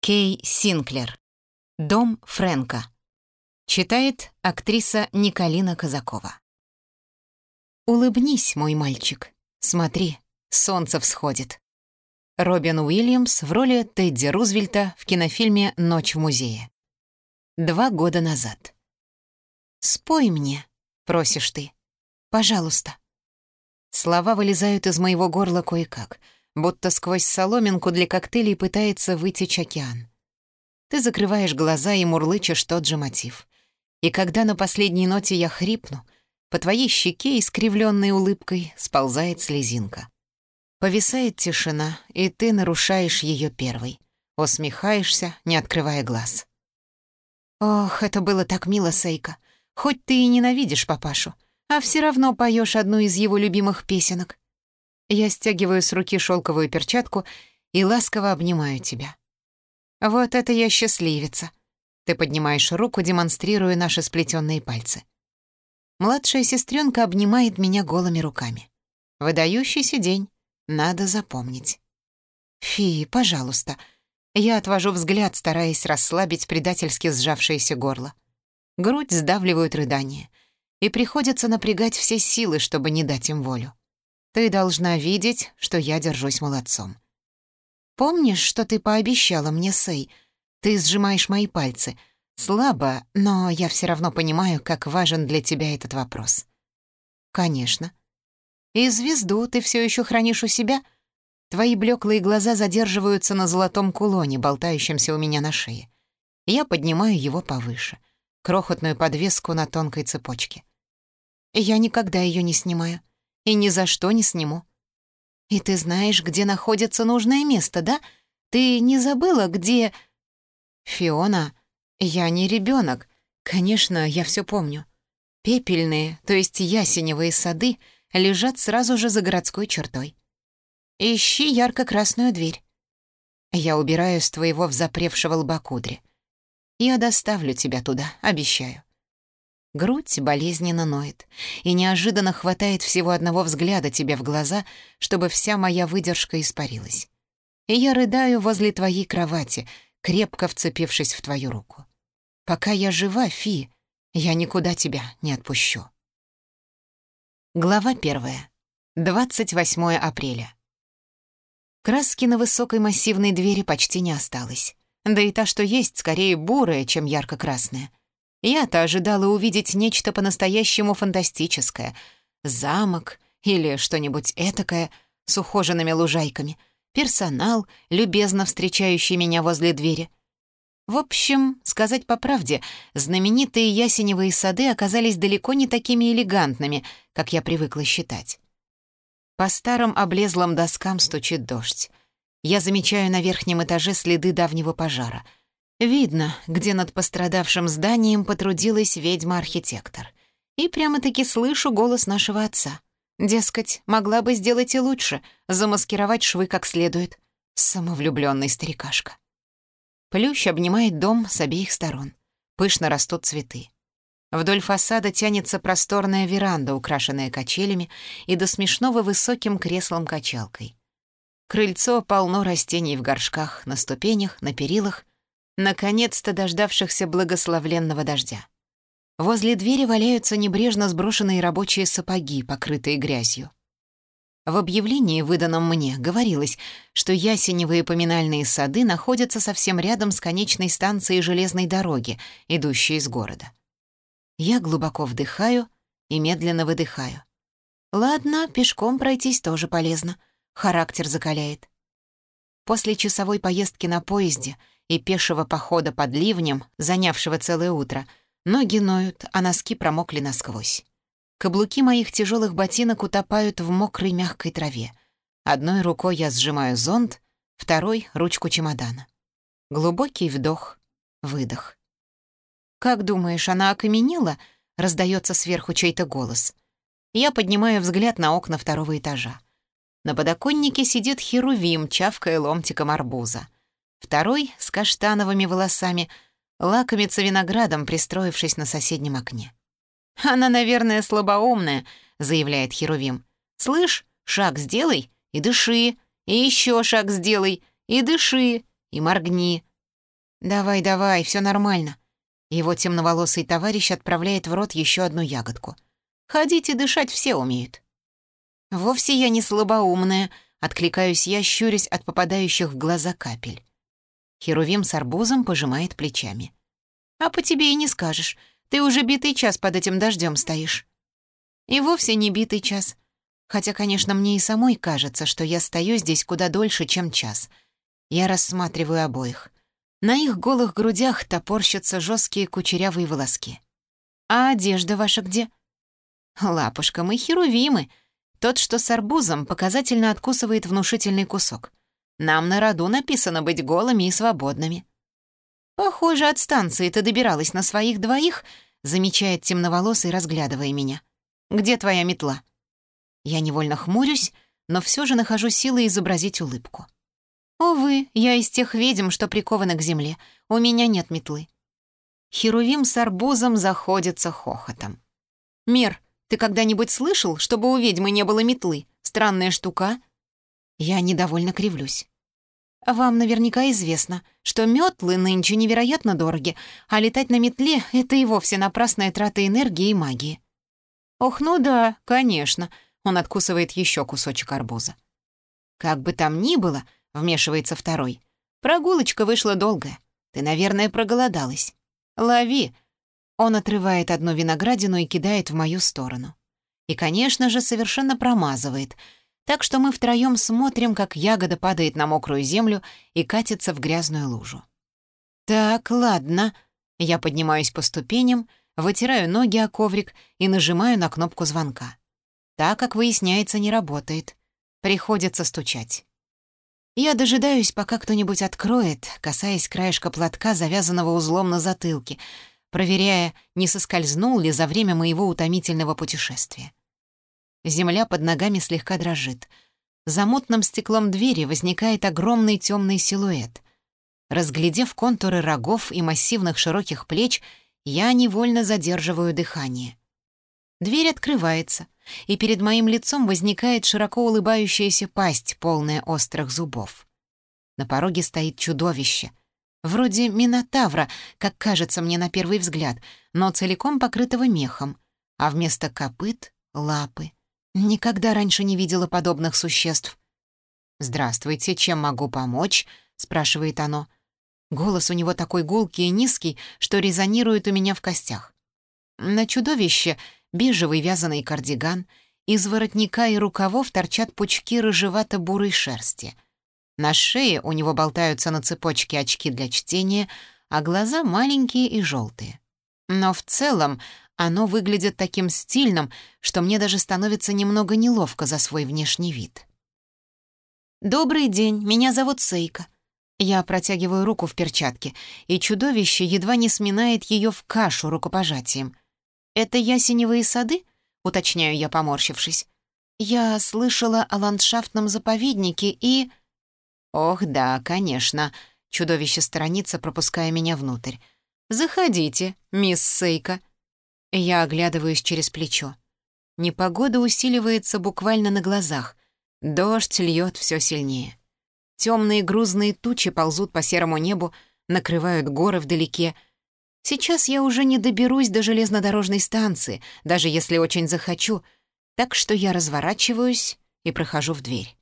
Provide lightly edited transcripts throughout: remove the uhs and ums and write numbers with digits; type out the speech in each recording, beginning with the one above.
Кей Синклер. Дом Фрэнка. Читает актриса Николина Казакова. «Улыбнись, мой мальчик. Смотри, солнце всходит». Робин Уильямс в роли Тедди Рузвельта в кинофильме «Ночь в музее». 2 года назад. «Спой мне», — просишь ты. «Пожалуйста». Слова вылезают из моего горла кое-как, будто сквозь соломинку для коктейлей пытается вытечь океан. Ты закрываешь глаза и мурлычешь тот же мотив. И когда на последней ноте я хрипну, по твоей щеке, искривленной улыбкой, сползает слезинка. Повисает тишина, и ты нарушаешь ее первой. Усмехаешься, не открывая глаз. Ох, это было так мило, Сейка. Хоть ты и ненавидишь папашу, а все равно поешь одну из его любимых песенок. Я стягиваю с руки шелковую перчатку и ласково обнимаю тебя. Вот это я счастливица. Ты поднимаешь руку, демонстрируя наши сплетенные пальцы. Младшая сестренка обнимает меня голыми руками. Выдающийся день. Надо запомнить. Фи, пожалуйста. Я отвожу взгляд, стараясь расслабить предательски сжавшееся горло. Грудь сдавливают рыдания, и приходится напрягать все силы, чтобы не дать им волю. Ты должна видеть, что я держусь молодцом. Помнишь, что ты пообещала мне, Сэй? Ты сжимаешь мои пальцы. Слабо, но я все равно понимаю, как важен для тебя этот вопрос. Конечно. И звезду ты все еще хранишь у себя? Твои блеклые глаза задерживаются на золотом кулоне, болтающемся у меня на шее. Я поднимаю его повыше, крохотную подвеску на тонкой цепочке. Я никогда ее не снимаю. И ни за что не сниму. И ты знаешь, где находится нужное место, да? Ты не забыла, где... Фиона, я не ребенок. Конечно, я все помню. Пепельные, то есть ясеневые сады, лежат сразу же за городской чертой. Ищи ярко-красную дверь. Я убираю с твоего взапревшего лба кудри. Я доставлю тебя туда, обещаю. Грудь болезненно ноет, и неожиданно хватает всего одного взгляда тебе в глаза, чтобы вся моя выдержка испарилась. И я рыдаю возле твоей кровати, крепко вцепившись в твою руку. Пока я жива, Фи, я никуда тебя не отпущу. Глава 1. 28 апреля. Краски на высокой массивной двери почти не осталось. Да и та, что есть, скорее бурая, чем ярко-красная. Я-то ожидала увидеть нечто по-настоящему фантастическое. Замок или что-нибудь этакое с ухоженными лужайками. Персонал, любезно встречающий меня возле двери. В общем, сказать по правде, знаменитые ясеневые сады оказались далеко не такими элегантными, как я привыкла считать. По старым облезлым доскам стучит дождь. Я замечаю на верхнем этаже следы давнего пожара — видно, где над пострадавшим зданием потрудилась ведьма-архитектор. И прямо-таки слышу голос нашего отца. Дескать, могла бы сделать и лучше, замаскировать швы как следует. Самовлюбленный старикашка. Плющ обнимает дом с обеих сторон. Пышно растут цветы. Вдоль фасада тянется просторная веранда, украшенная качелями и до смешного высоким креслом-качалкой. Крыльцо полно растений в горшках, на ступенях, на перилах, наконец-то дождавшихся благословленного дождя. Возле двери валяются небрежно сброшенные рабочие сапоги, покрытые грязью. В объявлении, выданном мне, говорилось, что ясеневые поминальные сады находятся совсем рядом с конечной станцией железной дороги, идущей из города. Я глубоко вдыхаю и медленно выдыхаю. Ладно, пешком пройтись тоже полезно, характер закаляет. После часовой поездки на поезде и пешего похода под ливнем, занявшего целое утро, ноги ноют, а носки промокли насквозь. Каблуки моих тяжелых ботинок утопают в мокрой мягкой траве. Одной рукой я сжимаю зонт, второй — ручку чемодана. Глубокий вдох, выдох. «Как думаешь, она окаменела?» — раздается сверху чей-то голос. Я поднимаю взгляд на окна 2-го этажа. На подоконнике сидит херувим, чавкая ломтиком арбуза. Второй, с каштановыми волосами, лакомится виноградом, пристроившись на соседнем окне. «Она, наверное, слабоумная», — заявляет херувим. «Слышь, шаг сделай и дыши, и еще шаг сделай и дыши, и моргни. «Давай, все нормально». Его темноволосый товарищ отправляет в рот еще одну ягодку. «Ходить и дышать все умеют». «Вовсе я не слабоумная», — откликаюсь я, щурясь от попадающих в глаза капель. Херувим с арбузом пожимает плечами. «А по тебе и не скажешь. Ты уже битый час под этим дождем стоишь». «И вовсе не битый час. Хотя, конечно, мне и самой кажется, что я стою здесь куда дольше, чем час. Я рассматриваю обоих. На их голых грудях топорщатся жесткие кучерявые волоски. «А одежда ваша где?» «Лапушка, мы херувимы. Тот, что с арбузом, показательно откусывает внушительный кусок. Нам на роду написано быть голыми и свободными». «Похоже, от станции ты добиралась на своих двоих», замечает темноволосый, разглядывая меня. «Где твоя метла?» Я невольно хмурюсь, но все же нахожу силы изобразить улыбку. «Увы, я из тех ведьм, что прикованы к земле. У меня нет метлы». Херувим с арбузом заходится хохотом. «Мир, ты когда-нибудь слышал, чтобы у ведьмы не было метлы? Странная штука». Я недовольно кривлюсь. «Вам наверняка известно, что метлы нынче невероятно дороги, а летать на метле — это и вовсе напрасная трата энергии и магии». «Ох, ну да, конечно», — он откусывает еще кусочек арбуза. «Как бы там ни было», — вмешивается второй, «прогулочка вышла долгая. Ты, наверное, проголодалась. Лови». Он отрывает одну виноградину и кидает в мою сторону. И, конечно же, совершенно промазывает, так что мы втроем смотрим, как ягода падает на мокрую землю и катится в грязную лужу. «Так, ладно». Я поднимаюсь по ступеням, вытираю ноги о коврик и нажимаю на кнопку звонка. Так, как выясняется, не работает. Приходится стучать. Я дожидаюсь, пока кто-нибудь откроет, касаясь краешка платка, завязанного узлом на затылке, проверяя, не соскользнул ли за время моего утомительного путешествия. Земля под ногами слегка дрожит. За мутным стеклом двери возникает огромный темный силуэт. Разглядев контуры рогов и массивных широких плеч, я невольно задерживаю дыхание. Дверь открывается, и перед моим лицом возникает широко улыбающаяся пасть, полная острых зубов. На пороге стоит чудовище. Вроде минотавра, как кажется мне на первый взгляд, но целиком покрытого мехом, а вместо копыт — лапы. Никогда раньше не видела подобных существ. «Здравствуйте, чем могу помочь?» — спрашивает оно. Голос у него такой гулкий и низкий, что резонирует у меня в костях. На чудовище бежевый вязаный кардиган, из воротника и рукавов торчат пучки рыжевато-бурой шерсти. На шее у него болтаются на цепочке очки для чтения, а глаза маленькие и желтые. Но в целом оно выглядит таким стильным, что мне даже становится немного неловко за свой внешний вид. «Добрый день, меня зовут Сейка». Я протягиваю руку в перчатке, и чудовище едва не сминает ее в кашу рукопожатием. «Это ясеневые сады?» — уточняю я, поморщившись. «Я слышала о ландшафтном заповеднике и...» «Ох, да, конечно», — чудовище сторонится, пропуская меня внутрь. «Заходите, мисс Сейка». Я оглядываюсь через плечо. Непогода усиливается буквально на глазах. Дождь льет все сильнее. Темные грузные тучи ползут по серому небу, накрывают горы вдалеке. Сейчас я уже не доберусь до железнодорожной станции, даже если очень захочу, так что я разворачиваюсь и прохожу в дверь.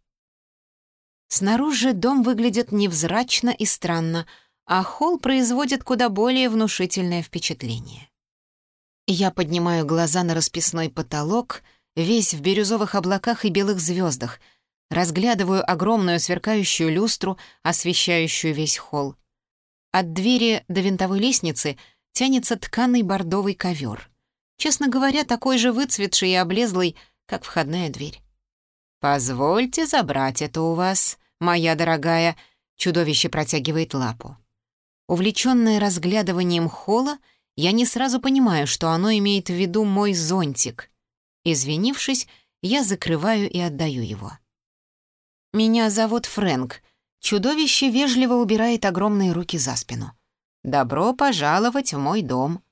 Снаружи дом выглядит невзрачно и странно, а холл производит куда более внушительное впечатление. Я поднимаю глаза на расписной потолок, весь в бирюзовых облаках и белых звездах, разглядываю огромную сверкающую люстру, освещающую весь холл. От двери до винтовой лестницы тянется тканый бордовый ковер. Честно говоря, такой же выцветший и облезлый, как входная дверь. «Позвольте забрать это у вас, моя дорогая», — чудовище протягивает лапу. Увлечённое разглядыванием холла, я не сразу понимаю, что оно имеет в виду мой зонтик. Извинившись, я закрываю и отдаю его. «Меня зовут Фрэнк». Чудовище вежливо убирает огромные руки за спину. «Добро пожаловать в мой дом».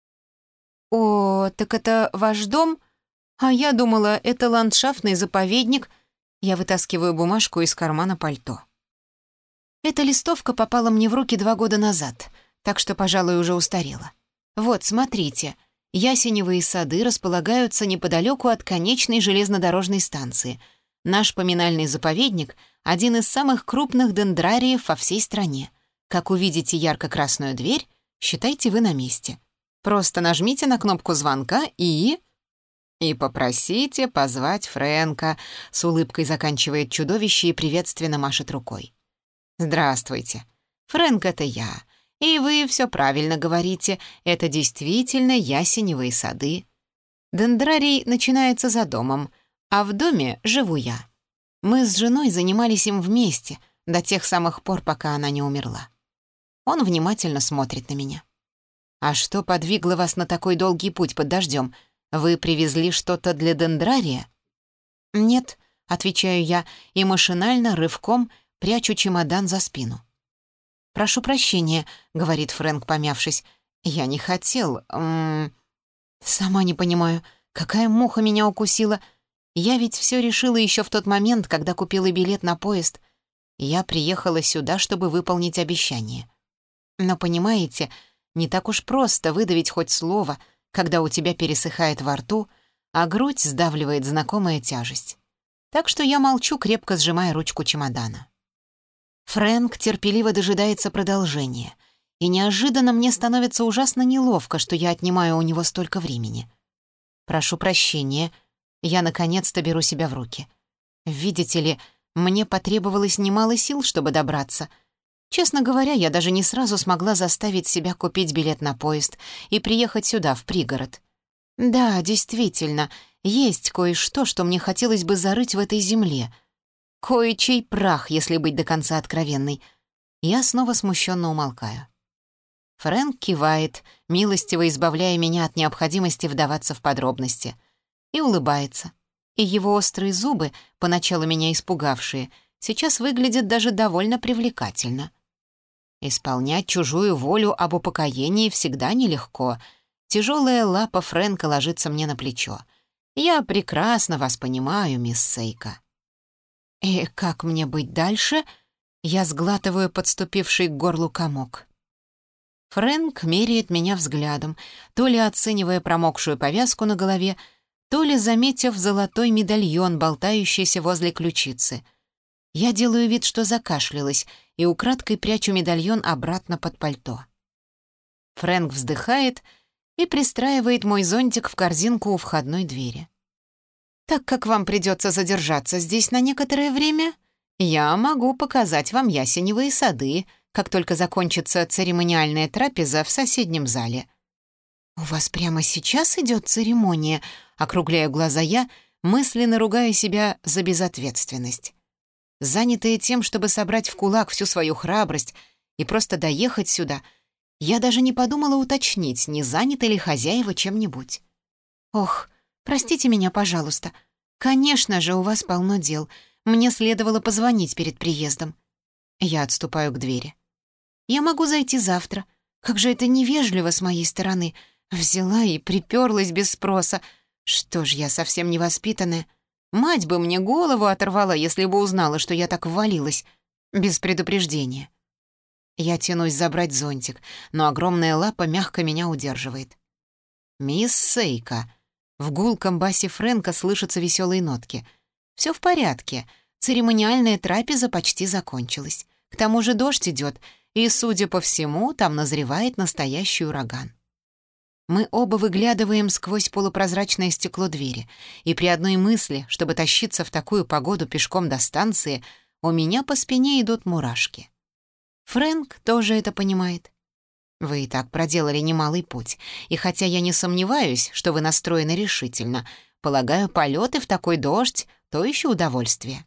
«О, так это ваш дом? А я думала, это ландшафтный заповедник». Я вытаскиваю бумажку из кармана пальто. Эта листовка попала мне в руки 2 года назад. так что, пожалуй, уже устарела. Вот, смотрите, ясеневые сады располагаются неподалеку от конечной железнодорожной станции. Наш поминальный заповедник — один из самых крупных дендрариев во всей стране. Как увидите ярко-красную дверь, считайте, вы на месте. Просто нажмите на кнопку звонка и попросите позвать Фрэнка», — с улыбкой заканчивает чудовище и приветственно машет рукой. «Здравствуйте. Фрэнк — это я. И вы все правильно говорите. Это действительно ясеневые сады. Дендрарий начинается за домом, а в доме живу я. Мы с женой занимались им вместе до тех самых пор, пока она не умерла». Он внимательно смотрит на меня. «А что подвигло вас на такой долгий путь под дождем? Вы привезли что-то для дендрария?» «Нет», — отвечаю я и машинально рывком прячу чемодан за спину. «Прошу прощения», — говорит Фрэнк, помявшись. «Я не хотел. Сама не понимаю, какая муха меня укусила. Я ведь все решила еще в тот момент, когда купила билет на поезд. Я приехала сюда, чтобы выполнить обещание. Но, понимаете, не так уж просто выдавить хоть слово, когда у тебя пересыхает во рту, а грудь сдавливает знакомая тяжесть. Так что я молчу, крепко сжимая ручку чемодана. Фрэнк терпеливо дожидается продолжения, и неожиданно мне становится ужасно неловко, что я отнимаю у него столько времени. «Прошу прощения, я наконец-то беру себя в руки. Видите ли, мне потребовалось немало сил, чтобы добраться. Честно говоря, я даже не сразу смогла заставить себя купить билет на поезд и приехать сюда, в пригород. Да, действительно, есть кое-что, что мне хотелось бы зарыть в этой земле. Кое-чей прах, если быть до конца откровенной. Я снова смущенно умолкаю. Фрэнк кивает, милостиво избавляя меня от необходимости вдаваться в подробности, и улыбается. И его острые зубы, поначалу меня испугавшие, сейчас выглядят даже довольно привлекательно. Исполнять чужую волю об упокоении всегда нелегко. Тяжелая лапа Фрэнка ложится мне на плечо. «Я прекрасно вас понимаю, мисс Сейка». «И как мне быть дальше?» Я сглатываю подступивший к горлу комок. Фрэнк меряет меня взглядом, то ли оценивая промокшую повязку на голове, то ли заметив золотой медальон, болтающийся возле ключицы. Я делаю вид, что закашлялась, и украдкой прячу медальон обратно под пальто. Фрэнк вздыхает и пристраивает мой зонтик в корзинку у входной двери. «Так как вам придется задержаться здесь на некоторое время, я могу показать вам ясеневые сады, как только закончится церемониальная трапеза в соседнем зале». «У вас прямо сейчас идет церемония?» — округляю глаза я, мысленно ругая себя за безответственность. Занятая тем, чтобы собрать в кулак всю свою храбрость и просто доехать сюда, я даже не подумала уточнить, не заняты ли хозяева чем-нибудь. «Ох, простите меня, пожалуйста. Конечно же, у вас полно дел. Мне следовало позвонить перед приездом». Я отступаю к двери. «Я могу зайти завтра. Как же это невежливо с моей стороны. Взяла и приперлась без спроса. Что ж, я совсем невоспитанная. Мать бы мне голову оторвала, если бы узнала, что я так ввалилась. Без предупреждения». Я тянусь забрать зонтик, но огромная лапа мягко меня удерживает. «Мисс Сейка». В гулком басе Фрэнка слышатся веселые нотки. «Все в порядке. Церемониальная трапеза почти закончилась. К тому же дождь идет, и, судя по всему, там назревает настоящий ураган». Мы оба выглядываем сквозь полупрозрачное стекло двери, и при одной мысли, чтобы тащиться в такую погоду пешком до станции, у меня по спине идут мурашки. Фрэнк тоже это понимает. «Вы и так проделали немалый путь, и хотя я не сомневаюсь, что вы настроены решительно, полагаю, полеты в такой дождь — то еще удовольствие».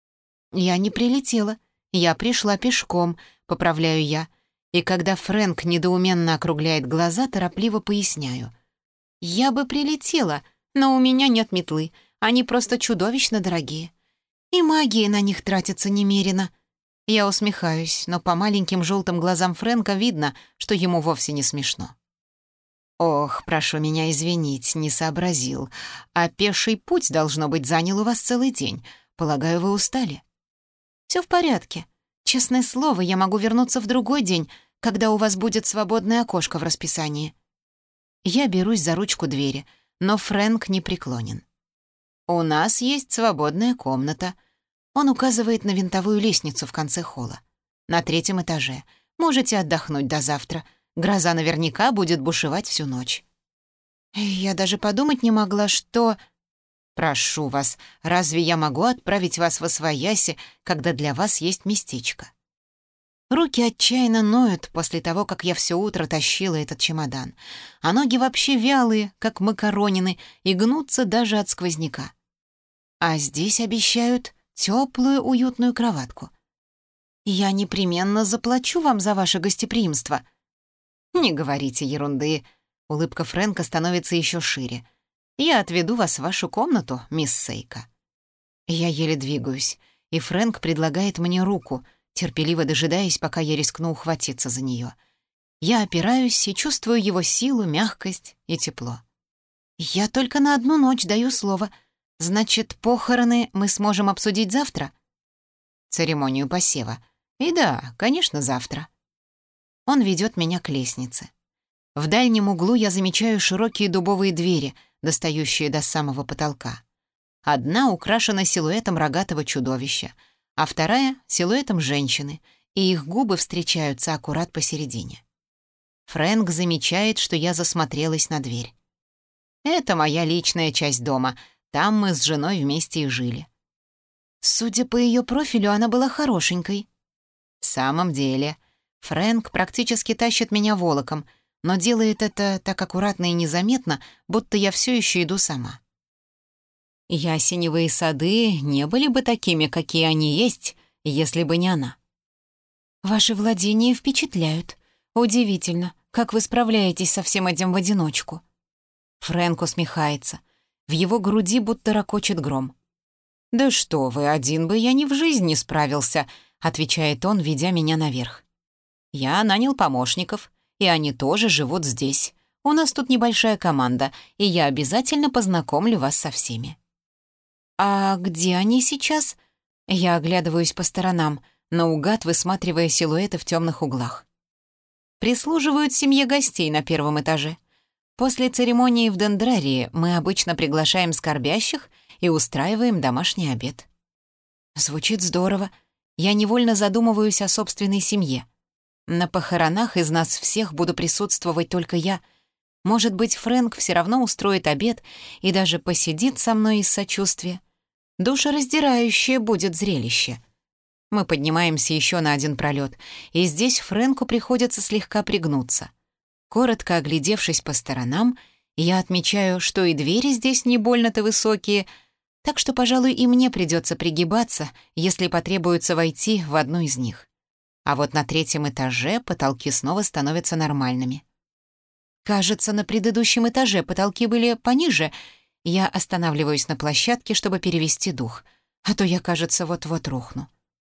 «Я не прилетела, я пришла пешком», — поправляю я, и когда Фрэнк недоуменно округляет глаза, торопливо поясняю. «Я бы прилетела, но у меня нет метлы, они просто чудовищно дорогие. И магии на них тратится немерено». Я усмехаюсь, но по маленьким желтым глазам Фрэнка видно, что ему вовсе не смешно. «Ох, прошу меня извинить, не сообразил. А пеший путь, должно быть, занял у вас целый день. Полагаю, вы устали?» «Все в порядке. Честное слово, я могу вернуться в другой день, когда у вас будет свободное окошко в расписании». Я берусь за ручку двери, но Фрэнк не преклонен. «У нас есть свободная комната». Он указывает на винтовую лестницу в конце холла. «На 3-м этаже. Можете отдохнуть до завтра. Гроза наверняка будет бушевать всю ночь». Я даже подумать не могла, что... «Прошу вас, разве я могу отправить вас восвояси, когда для вас есть местечко?» Руки отчаянно ноют после того, как я все утро тащила этот чемодан, а ноги вообще вялые, как макаронины, и гнутся даже от сквозняка. А здесь обещают теплую, уютную кроватку. «Я непременно заплачу вам за ваше гостеприимство». «Не говорите ерунды». Улыбка Фрэнка становится еще шире. «Я отведу вас в вашу комнату, мисс Сейка». Я еле двигаюсь, и Фрэнк предлагает мне руку, терпеливо дожидаясь, пока я рискну ухватиться за нее. Я опираюсь и чувствую его силу, мягкость и тепло. «Я только на 1 ночь даю слово. Значит, похороны мы сможем обсудить завтра?» «Церемонию посева. И да, конечно, завтра». Он ведет меня к лестнице. В дальнем углу я замечаю широкие дубовые двери, достающие до самого потолка. Одна украшена силуэтом рогатого чудовища, а вторая — силуэтом женщины, и их губы встречаются аккурат посередине. Фрэнк замечает, что я засмотрелась на дверь. «Это моя личная часть дома. Там мы с женой вместе и жили». Судя по ее профилю, она была хорошенькой. В самом деле, Фрэнк практически тащит меня волоком, но делает это так аккуратно и незаметно, будто я все еще иду сама. Ясеневые сады не были бы такими, какие они есть, если бы не она. Ваши владения впечатляют. Удивительно, как вы справляетесь со всем этим в одиночку. Фрэнк усмехается. В его груди будто ракочет гром. «Да что вы, один бы я ни в жизнь не справился», — отвечает он, ведя меня наверх. «Я нанял помощников, и они тоже живут здесь. У нас тут небольшая команда, и я обязательно познакомлю вас со всеми». «А где они сейчас?» Я оглядываюсь по сторонам, наугад высматривая силуэты в темных углах. Прислуживают семье гостей на 1-м этаже. После церемонии в дендрарии мы обычно приглашаем скорбящих и устраиваем домашний обед. Звучит здорово. Я невольно задумываюсь о собственной семье. На похоронах из нас всех буду присутствовать только я. Может быть, Фрэнк все равно устроит обед и даже посидит со мной из сочувствия. Душераздирающее будет зрелище. Мы поднимаемся еще на 1 пролет, и здесь Фрэнку приходится слегка пригнуться. Коротко оглядевшись по сторонам, я отмечаю, что и двери здесь не больно-то высокие, так что, пожалуй, и мне придется пригибаться, если потребуется войти в одну из них. А вот на 3-м этаже потолки снова становятся нормальными. Кажется, на предыдущем этаже потолки были пониже. Я останавливаюсь на площадке, чтобы перевести дух, а то я, кажется, вот-вот рухну.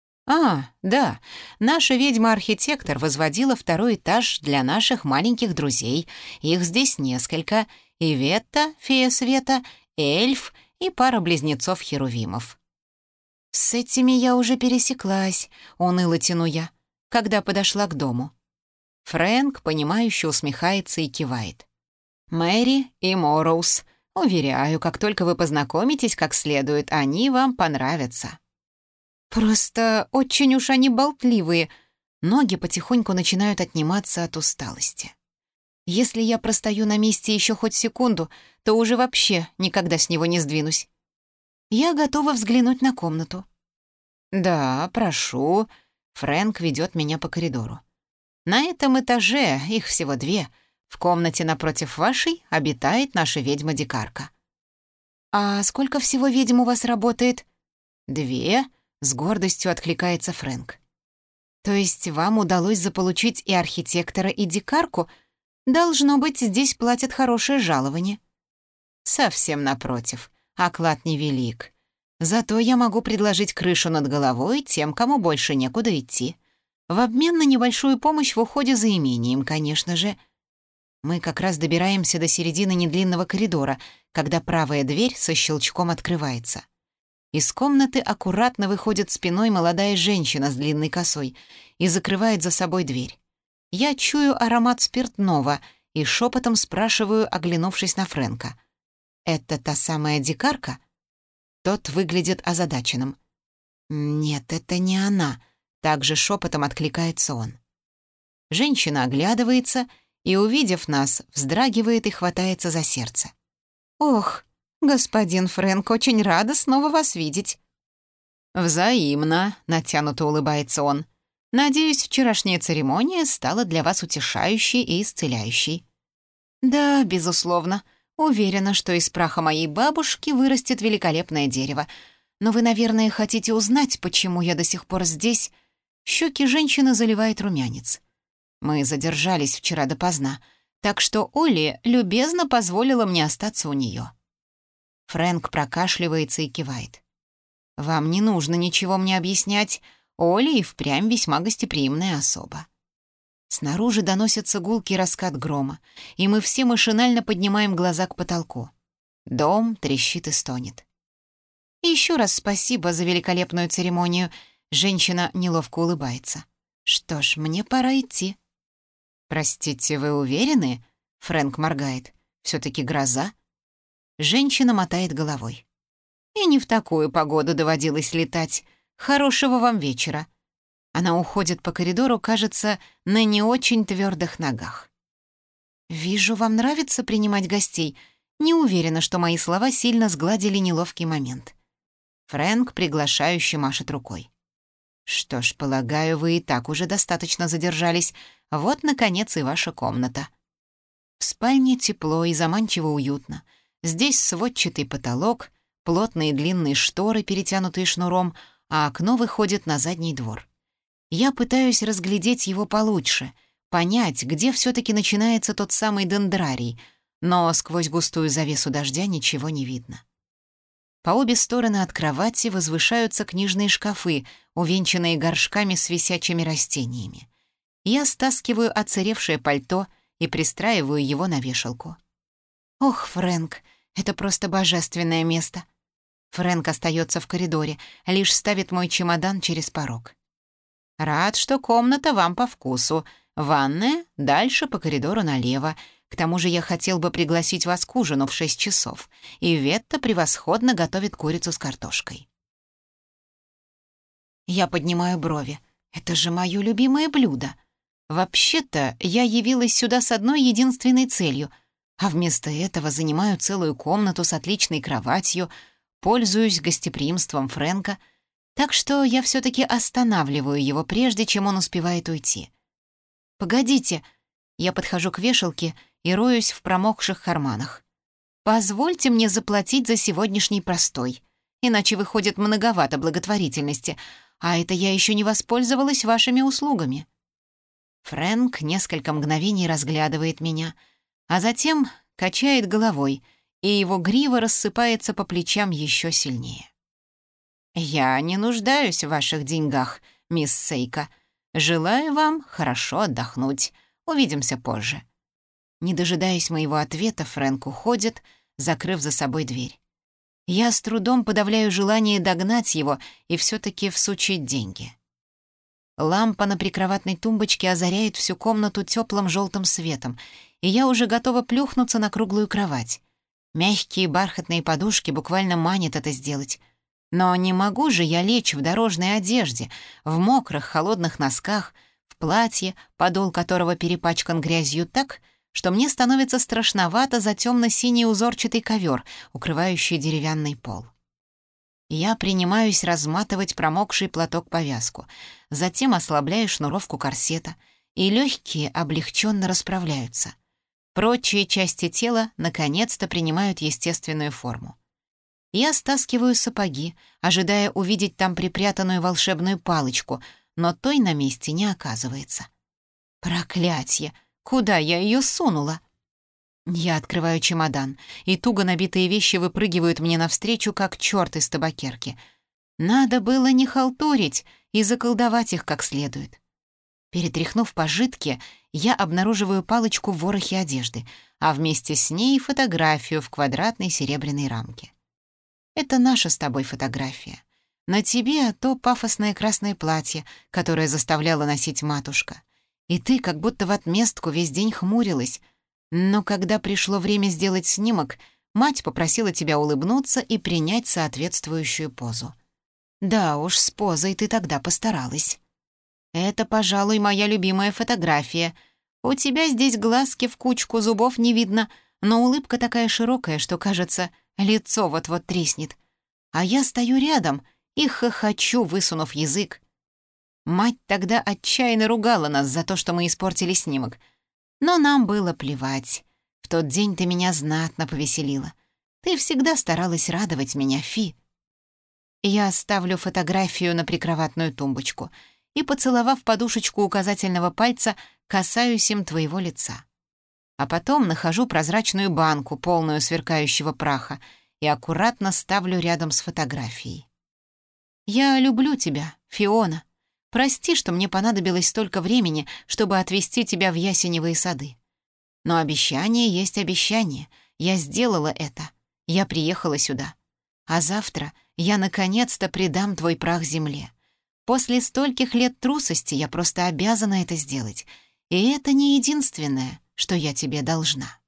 Да, наша ведьма-архитектор возводила 2-й этаж для наших маленьких друзей. Их здесь несколько. Иветта, фея света, эльф и пара близнецов-херувимов. «С этими я уже пересеклась», — уныло тяну я, когда подошла к дому. Фрэнк, понимающе усмехается и кивает. «Мэри и Морроуз. Уверяю, как только вы познакомитесь как следует, они вам понравятся». Просто очень уж они болтливые. Ноги потихоньку начинают отниматься от усталости. Если я простою на месте еще хоть секунду, то уже вообще никогда с него не сдвинусь. Я готова взглянуть на комнату. «Да, прошу». Фрэнк ведет меня по коридору. «На этом этаже, их всего 2, в комнате напротив вашей обитает наша ведьма-дикарка». «А сколько всего ведьм у вас работает?» 2, с гордостью откликается Фрэнк. «То есть вам удалось заполучить и архитектора, и дикарку? Должно быть, здесь платят хорошее жалование». «Совсем напротив, оклад невелик. Зато я могу предложить крышу над головой тем, кому больше некуда идти. В обмен на небольшую помощь в уходе за имением, конечно же». Мы как раз добираемся до середины недлинного коридора, когда правая дверь со щелчком открывается. Из комнаты аккуратно выходит спиной молодая женщина с длинной косой и закрывает за собой дверь. Я чую аромат спиртного и шепотом спрашиваю, оглянувшись на Фрэнка. «Это та самая дикарка?» Тот выглядит озадаченным. «Нет, это не она», — также шепотом откликается он. Женщина оглядывается и, увидев нас, вздрагивает и хватается за сердце. «Ох, господин Фрэнк, очень рада снова вас видеть». «Взаимно», — натянуто улыбается он. «Надеюсь, вчерашняя церемония стала для вас утешающей и исцеляющей». «Да, безусловно. Уверена, что из праха моей бабушки вырастет великолепное дерево. Но вы, наверное, хотите узнать, почему я до сих пор здесь?» Щеки женщины заливает румянец. «Мы задержались вчера допоздна, так что Олли любезно позволила мне остаться у нее». Фрэнк прокашливается и кивает. «Вам не нужно ничего мне объяснять. Олли и впрямь весьма гостеприимная особа». Снаружи доносится гулкий раскат грома, и мы все машинально поднимаем глаза к потолку. Дом трещит и стонет. «Еще раз спасибо за великолепную церемонию», — женщина неловко улыбается. «Что ж, мне пора идти». «Простите, вы уверены?» — Фрэнк моргает. «Все-таки гроза?» Женщина мотает головой. «И не в такую погоду доводилось летать. Хорошего вам вечера». Она уходит по коридору, кажется, на не очень твердых ногах. «Вижу, вам нравится принимать гостей. Не уверена, что мои слова сильно сгладили неловкий момент». Фрэнк приглашающе машет рукой. «Что ж, полагаю, вы и так уже достаточно задержались. Вот, наконец, и ваша комната». В спальне тепло и заманчиво уютно. Здесь сводчатый потолок, плотные длинные шторы, перетянутые шнуром, а окно выходит на задний двор. Я пытаюсь разглядеть его получше, понять, где все-таки начинается тот самый дендрарий, но сквозь густую завесу дождя ничего не видно. По обе стороны от кровати возвышаются книжные шкафы, увенчанные горшками с висячими растениями. Я стаскиваю оцаревшее пальто и пристраиваю его на вешалку. «Ох, Фрэнк, это просто божественное место!» Фрэнк остается в коридоре, лишь ставит мой чемодан через порог. «Рад, что комната вам по вкусу. Ванная, дальше по коридору налево. К тому же я хотел бы пригласить вас к ужину в 6 часов. И Ветта превосходно готовит курицу с картошкой». Я поднимаю брови. Это же мое любимое блюдо. Вообще-то я явилась сюда с одной единственной целью, а вместо этого занимаю целую комнату с отличной кроватью, пользуюсь гостеприимством Фрэнка, так что я все-таки останавливаю его, прежде чем он успевает уйти. «Погодите!» Я подхожу к вешалке и роюсь в промокших карманах. «Позвольте мне заплатить за сегодняшний простой, иначе выходит многовато благотворительности, а это я еще не воспользовалась вашими услугами». Фрэнк несколько мгновений разглядывает меня, а затем качает головой, и его грива рассыпается по плечам еще сильнее. «Я не нуждаюсь в ваших деньгах, мисс Сейка. Желаю вам хорошо отдохнуть. Увидимся позже». Не дожидаясь моего ответа, Фрэнк уходит, закрыв за собой дверь. Я с трудом подавляю желание догнать его и все-таки всучить деньги. Лампа на прикроватной тумбочке озаряет всю комнату теплым желтым светом, и я уже готова плюхнуться на круглую кровать. Мягкие бархатные подушки буквально манят это сделать. Но не могу же я лечь в дорожной одежде, в мокрых холодных носках, в платье, подол которого перепачкан грязью так, что мне становится страшновато за темно-синий узорчатый ковер, укрывающий деревянный пол. Я принимаюсь разматывать промокший платок-повязку, затем ослабляю шнуровку корсета, и легкие облегченно расправляются. Прочие части тела наконец-то принимают естественную форму. Я стаскиваю сапоги, ожидая увидеть там припрятанную волшебную палочку, но той на месте не оказывается. Проклятье! Куда я ее сунула? Я открываю чемодан, и туго набитые вещи выпрыгивают мне навстречу, как черт из табакерки. Надо было не халтурить и заколдовать их как следует. Перетряхнув пожитки, я обнаруживаю палочку в ворохе одежды, а вместе с ней фотографию в квадратной серебряной рамке. Это наша с тобой фотография. На тебе то пафосное красное платье, которое заставляла носить матушка, И ты как будто в отместку весь день хмурилась. Но когда пришло время сделать снимок, мать попросила тебя улыбнуться и принять соответствующую позу. Да уж, с позой ты тогда постаралась. Это, пожалуй, моя любимая фотография. У тебя здесь глазки в кучку, зубов не видно, но улыбка такая широкая, что, кажется, лицо вот-вот треснет. А я стою рядом и хохочу, высунув язык. Мать тогда отчаянно ругала нас за то, что мы испортили снимок. Но нам было плевать. В тот день ты меня знатно повеселила. Ты всегда старалась радовать меня, Фи. Я ставлю фотографию на прикроватную тумбочку и, поцеловав подушечку указательного пальца, касаюсь им твоего лица. А потом нахожу прозрачную банку, полную сверкающего праха, и аккуратно ставлю рядом с фотографией. «Я люблю тебя, Фиона. Прости, что мне понадобилось столько времени, чтобы отвезти тебя в ясеневые сады. Но обещание есть обещание. Я сделала это. Я приехала сюда. А завтра я наконец-то предам твой прах земле. После стольких лет трусости я просто обязана это сделать. И это не единственное, что я тебе должна».